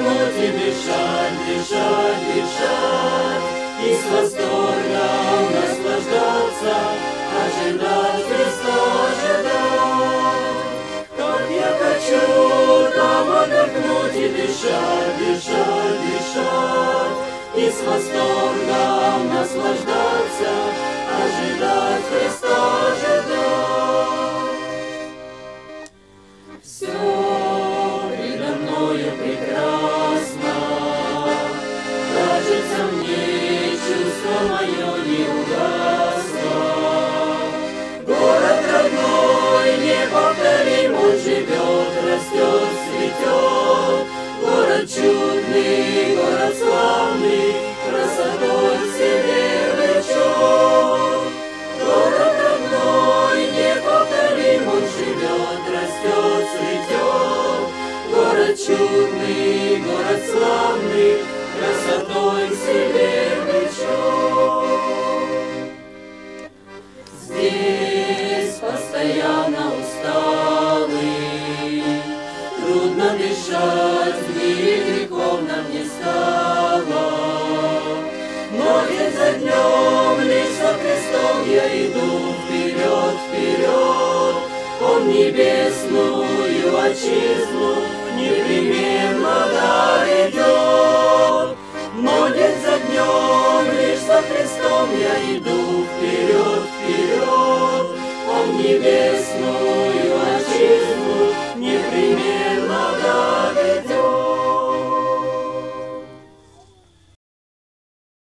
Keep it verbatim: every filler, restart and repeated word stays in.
отдохнуть и дышать, дышать, дышать, и с восторгом наслаждаться, ожидать Христа, ожидать. Как я хочу там отдохнуть и дышать, дышать, дышать, и с восторгом наслаждаться, ожидать Христа, ожидать. Все предо мною прекрасно, кажется мне, чувство мое не угасло. Город родной, неповторим, он живет, растет, цветет. Город чудный, город славный, красотой в себе влечет. Город родной, неповторим, он живет, растет, цветет. Город чудный, город славный, красотой в себе влечет. Здесь постоянно усталый, трудно дышать, в мире грехов нам не стало. Но день за днем лишь за Христом я иду вперед, вперед. Он небесную отчизну непременно дойдет. Но день за днем лишь за Христом я иду вперед, вперед. Он небесную